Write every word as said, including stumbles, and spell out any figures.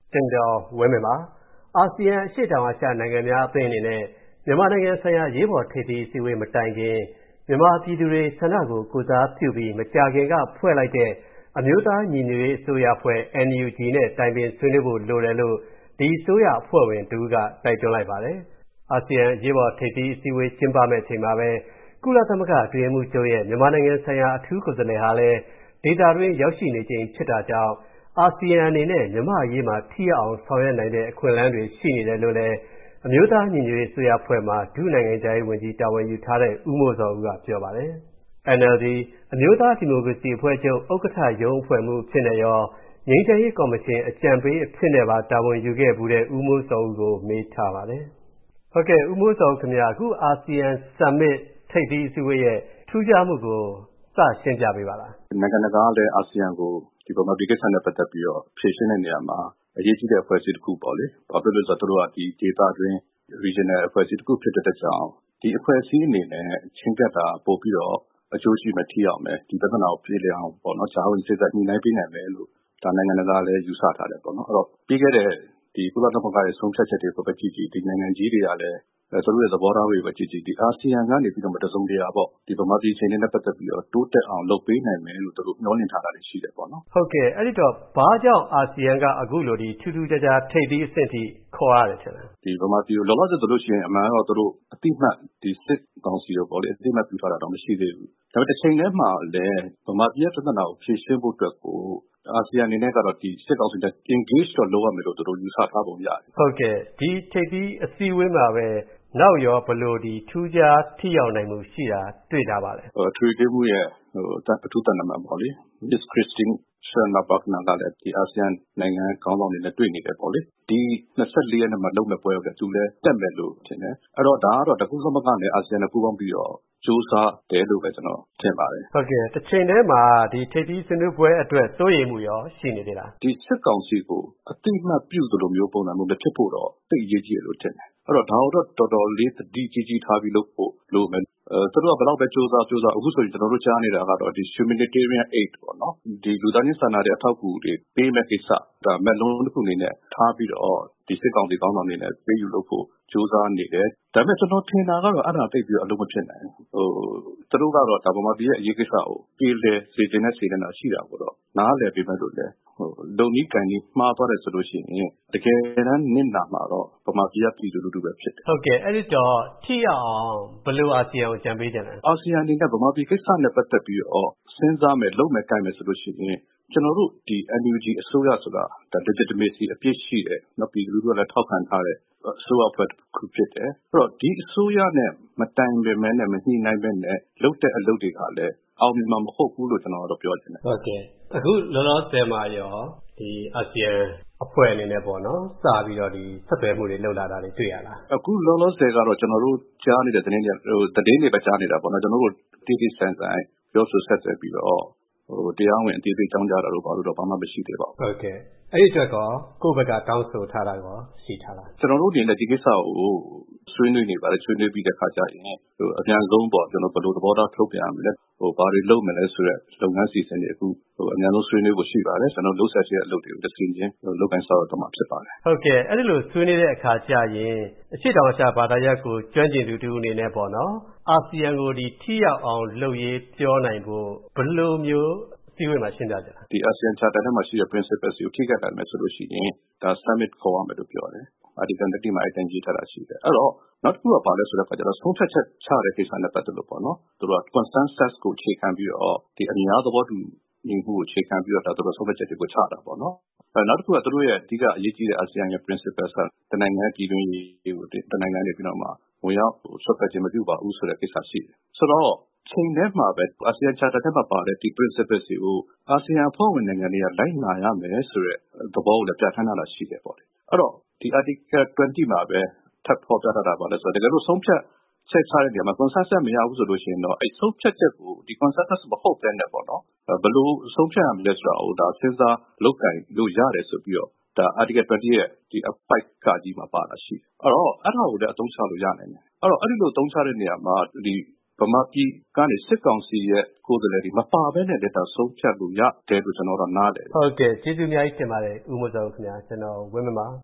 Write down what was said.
တင်တော်ဝင်းမြပါအာဆီယံအရှေ့တောင်အာရှနိုင်ငံများအသင်းအနေနဲ့မြန်မာနိုင်ငံဆိုင်ရာရေးပေါ်ထိပ်သီးအစည်းအဝေးမတိုင်ခင်မြန်မာပြည်သူတွေဆန္ဒကိုကိုစားပြုပြီးမကြာခင်ကဖွဲ့လိုက်တဲ့အမျိုးသားညီညွတ်ရေးအစိုးရဖွဲ့ N U G နဲ့တိုင်ပင်ဆွေးနွေးဖို့လိုတယ်လို့ဒီအစိုးရအဖွဲ့ဝင်တူကတိုက်တွန်းလိုက်ပါတယ်။အာဆီယံရေးပေါ်ထိပ်သီးအစည်းအဝေးကျင်းပမဲ့အချိန်မှာပဲကုလသမဂ္ဂအတွင်းရေးမှူးချုပ်ရဲ့မြန်မာနိုင်ငံဆိုင်ရာအထူးကိုယ်စားလှယ်ဟာလည်းဒေသတွင်းရောက်ရှိနေခြင်းဖြစ်တာကြောင့်အာဆီယံအနေနဲ့မြန်မာအရေးမှာထိရောက်အောင်ဆောင်ရွက်နိုင်တဲ့အခွင့်အလမ်းတွေရှိနေတယ်လို့လည်းအမျိုးသားညီညွတ်ရေးအစိုးရအဖွဲ့မှာဒုနိုင်ငံခြားရေးဝန်ကြီးတာဝန်ယူထားတဲ့ဦးမိုးစောဦးကပြောပါတယ်။ N L D အမျိုးသားဒီမိုကရေစီအဖွဲ့ချုပ်ဥက္ကဋ္ဌရုံးအဖွဲ့မှူးဖြစ်နေရောငြိမ်းချမ်းရေးကော်မရှင်အကြံပေးအဖြစ်နဲ့ပါတာဝန်ယူခဲ့ဘူးတဲ့ဦးမိုးစောဦးကိုမေးထားပါတယ်။ဟုတ်ကဲ့ဦးမိုးစောဦးခင်ဗျာအခုအာဆီယံ Summit ထိပ်သီးအစည်းအဝေးရဲ့ထူးခြားမှုကိုစရှင်းပြပေးပါလား။နိုင်ငံတကာကလည်းအာဆီယံကိုဒီပေါ်မှာဒီကိစ္စနဲ့ပတ်သက်ပြီးတော့ဖြေရှင်းတဲ့နေရာမှာအရေးကြီးတဲ့အဖွဲ့အစည်းတစ်ခုပေါ့လေ။ဘာဖြစ်လို့လဲဆိုတော့သူတို့ကဒီဒေသတွင်း regional အဖွဲ့အစည်းတစ်ခုဖြစ်တဲ့ကြောင့်ဒီအဖွဲ့အစည်းအနေနဲ့ချင်းကပ်တာပို့ပြီးတော့အကျိုးရှိမှထိအောင်မယ်ဒီပြဿနာကိုပြေလည်အောင်ပေါ့နော်ရှားဝင်စိတ်သက်ညှိနှိုင်းပေးနိုင်မယ်လို့ဒါနိုင်ငံတကာလည်းယူဆထားတယ်ပေါ့နော်အဲ့တော့ပြီးခဲ့တဲ့ဒီကုလသမဂ္ဂရဲ့ဆုံးဖြတ်ချက်တွေကိုပဲကြည့်ကြည့်ဒီနိုင်ငံကြီးတွေကလည်းအဲသူတို့ရဲ့သဘောထားတွေပဲကြည့်ကြည့်ဒီအာဆီယံကနေပြီးတော့မတစုံတရာပေါ့ဒီဗမာပြည်ချင်းနဲ့ပတ်သက်ပြီးတော့တိုးတက်အောင်လုပ်ပေးနိုင်မယ်လို့သူတို့မျှော်လင့်ထားတာရှိတယ်ပေါ့နော်ဟုတ်ကဲ့အဲ့ဒီတော့ဘာကြောင့်အာဆီယံကအခုလိုဒီထူးထူးခြားခြားထိပ်သီးအဆင့်ထိခေါ်ရတယ်ထင်တယ်ဒီဗမာပြည်ကိုလောလောဆယ်ဆိုလို့ရှိရင်အမှန်တော့သူတို့အတိမတ်ဒီစစ်ကောင်စီတို့ပေါ့လေအတိမတ်ပြုထားတာတော့မရှိသေးဘူးဒါပေမဲ့တစ်ချိန်တည်းမှာလည်းဗမာပြည်ရဲ့ပြဿနာကိုဖြေရှင်းဖို့အတွက်ကိုအာဆီယံအနေနဲ့ကတော့ဒီစစ်ကောင်စီနဲ့ engage တော့လုပ်ရမယ်လို့သူတို့ယူဆထားပုံရတယ်ဟုတ်ကဲ့ဒီထိပ်သီးအစည်းအဝေးမှာပဲနောက်ရောဘလို့ဒီထူးခြားထိရောက်နိုင်မှုရှိတာတွေ့ထားပါလဲဟိုထွေထွေမှုရဲ့ဟိုအထူးတန်တမန်ပေါ့လေ Miss Christine Schraner Burgener ကလည်းဒီအာဆီယံနိုင်ငံခေါင်းဆောင်တွေနဲ့တွေ့နေတယ်ပေါ့လေဒီနှစ်ဆယ့်လေးရက်နေ့မှာလုပ်မဲ့ပွဲကိုသူလည်းတက်မယ်လို့ထင်တယ်အဲ့တော့ဒါကတော့တကူသမဂ္ဂနဲ့အာဆီယံနဲ့ပူးပေါင်းပြီးတော့စူးစမ်းတယ်လို့ပဲကျွန်တော်ထင်ပါတယ်ဟုတ်ကဲ့တစ်ချိန်တည်းမှာဒီထိပ်သီးဆွေးနွေးပွဲအတွက်စိုးရိမ်မှုရောရှိနေသေးလားဒီစစ်ကောင်စီကိုအတိမတ်ပြုသလိုမျိုးပုံစံမျိုးလည်းဖြစ်ဖို့တော့သိအရေးကြီးတယ်လို့ထင်တယ်အဲ့တော့ဒါတော့တော်တော်လေးတတိကြီးကြီးထားပြီးလုပ်ဖို့လိုမယ်အဲသူတို့ကဘယ်တော့ပဲစူးစမ်းစူးစမ်းအခုဆိုရင်ကျွန်တော်တို့ကြားနေတာကတော့ဒီ humanitarian aid ပေါ့နော်ဒီလူသားချင်းစာနာတဲ့အထောက်အကူတွေပေးမဲ့ကိစ္စဒါမဲ့လုံးတစ်ခုအနေနဲ့ထားပြီးတော့ဒီစစ်ကောင်စီကောင်းဆောင်နေနဲ့ပေးယူလုပ်ဖို့စူးစမ်းနေတယ်ဒါပေမဲ့ကျွန်တော်ထင်တာကတော့အဲ့ဒါသိပြီးတော့အလုံးမဖြစ်နိုင်ဘူးဟိုသူတို့ကတော့ဒါပေါ်မှာဒီရဲ့အရေးကိစ္စကိုပြေလေစေတင်နဲ့စေနေတာရှိတာပေါ့တော့နားလည်ပေးမဲ့လို့လေဟိုလုံနီးကန်ကြီးမှားသွားတယ်ဆိုလို့ရှိရင်တကယ်တမ်းနစ်နာမှာတော့ဗမာပြည်ကပြည်သူလူထုပဲဖြစ်တယ်ဟုတ်ကဲ့အဲ့ဒီတော့ထိရောက်အောင်ဘယ်လိုအာဆီယံကိုကြံပေးကြလဲအာဆီယံအနေနဲ့ဗမာပြည်ကိစ္စနဲ့ပတ်သက်ပြီးတော့စဉ်းစားမယ်လုပ်မယ်ကိုင်မယ်ဆိုလို့ရှိရင်ကျွန်တော်တို့ဒီ N U G အစိုးရဆိုတာဒါ legitimacy အပြည့်ရှိတယ်နော်ပြည်သူလူထုကလည်းထောက်ခံထားတယ်အစိုးရအဖွဲ့တစ်ခုဖြစ်တယ်အဲ့တော့ဒီအစိုးရနဲ့မတိုင်ပင်မဲနဲ့မညှိနှိုင်းမဲနဲ့လုပ်တဲ့အလုပ်တွေကလည်းအောင်မြင်မှာမဟုတ်ဘူးလို့ကျွန်တော်ကတော့ပြောချင်တယ်ဟုတ်ကဲ့အခုလောလောဆယ်မှာရောဒီအာဆီယံအဖွဲ့အနေနဲ့ပေါ့နော်စပြီးတော့ဒီဆက်သွယ်မှုတွေလုပ်လာတာတွေတွေ့ရလားအခုလောလောဆယ်ကတော့ကျွန်တော်တို့ကြားနေတဲ့သတင်းတွေဟိုသတင်းတွေပဲကြားနေတာပေါ့နော်ကျွန်တော်တို့တိတိဆန်ဆန်ပြောဆိုဆက်သွယ်ပြီးတော့ဟိုတရားဝင်အသေးသေးကြောင်းကြတာလို့ဘာလို့တော့ဘာမှမရှိသေးပါဘူးဟုတ်ကဲ့အဲ့ဒီအတွက်ကောကိုယ့်ဘက်ကတောင်းဆိုထားတာကောရှိထားလားကျွန်တော်တို့အနေနဲ့ဒီကိစ္စကိုဆွေးနွေးနေပါတယ်ဆွေးနွေးပြီးတဲ့ခါကျရင်ဟိုအပြန်ဆုံးပေါ့ကျွန်တော်ဘယ်လိုသဘောထားထုတ်ပြန်ရမလဲဟိုဘာတွေလုပ်မလဲဆိုတဲ့လုပ်ငန်းစီစဉ်တွေအခုဟိုအများဆုံးဆွေးနွေးဖို့ရှိပါတယ်ကျွန်တော်လုပ်ဆက်တဲ့အလုပ်တွေကိုတစ်ချိန်ချင်းလုပ်ကိုင်ဆောင်တော့မှာဖြစ်ပါတယ်ဟုတ်ကဲ့အဲ့ဒီလိုဆွေးနွေးတဲ့အခါကျရင်အရှိတောင်အရှာဘာသာရပ်ကိုကျွမ်းကျင်သူတူအနေနဲ့ပေါ့နော်အာဆီယံကိုဒီထိရောက်အောင်လုပ်ရေးပြောနိုင်ဖို့ဘယ်လိုမျိုးဒီဝေးမှာရှင်းပြကြတာဒီ ASEAN Charter ထဲမှာရှိတဲ့ principles ကိုထိခိုက်နိုင်မယ်ဆိုလို့ရှိရင်ဒါ summit ခေါ်ရမယ်လို့ပြောတယ် Article သirtyမှာအတိုင်းကြီးထားတာရှိတယ်အဲ့တော့နောက်တစ်ခုကပါလဲဆိုတော့ကျွန်တော်ဆုံးဖြတ်ချက်ချတဲ့ကိစ္စနဲ့ပတ်သက်လို့ပေါ့နော်သူတို့က consensus ကိုအခြေခံပြီးတော့ဒီအများသဘောတူညီမှုကိုအခြေခံပြီးတော့ဒါသူတို့ဆုံးဖြတ်ချက်တွေကိုချတာပေါ့နော်အဲနောက်တစ်ခုကသူတို့ရဲ့အဓိကအရေးကြီးတဲ့ ASEAN ရဲ့ principles ကတနိုင်ငံပြည်တွင်းရေးကိုတနိုင်ငံနေပြီးတော့မှဝင်ရောက်ဆွတ်ဖက်ခြင်းမပြုပါဘူးဆိုတဲ့ကိစ္စရှိတယ်ဆိုတော့ချိန်ထဲမှာပဲ ASEAN Charter ထဲမှာပါတဲ့ဒီ principles တွေကိုအာဆီယံအဖွဲ့ဝင်နိုင်ငံတွေကလိုက်နာရမယ်ဆိုတဲ့သဘောကိုလည်းပြဋ္ဌာန်းထားတာရှိတယ်ပေါ့လေအဲ့တော့ဒီ Article twenty မှာပဲထပ်ဖော်ပြထားတာပါလဲဆိုတော့တကယ်လို့ဆုံးဖြတ်ချက်ချတဲ့နေရာမှာ consensus မရဘူးဆိုလို့ရှိရင်တော့အဲ့ဆုံးဖြတ်ချက်ကိုဒီ consensus မဟုတ်တဲ့နဲ့ပေါ့နော်ဘယ်လိုဆုံးဖြတ်ရမလဲဆိုတာဟိုဒါစဉ်းစားလုပ်ကင်လို့ရတယ်ဆိုပြီးတော့ဒါ Article twenty ရဲ့ဒီ five ကကြီးမှာပါတာရှိတယ်အဲ့တော့အဲ့ဒါကိုလည်းအသုံးချလို့ရနိုင်တယ်အဲ့တော့အဲ့ဒီလိုအသုံးချတဲ့နေရာမှာဒီဗမာပြည်ကနေစစ်ကောင်စီရဲ့ကိုယ်စားလှယ်တွေမပါဘဲနဲ့လည်းဒါဆုံးဖြတ်လို့ရတယ်လို့ကျွန်တော်တို့နားလည်တယ်ဟုတ်ကဲ့ကျေးဇူးအများကြီးတင်ပါတယ်ဦးမိုးစောခင်ဗျာကျွန်တော်ဝင်းမင်းပါ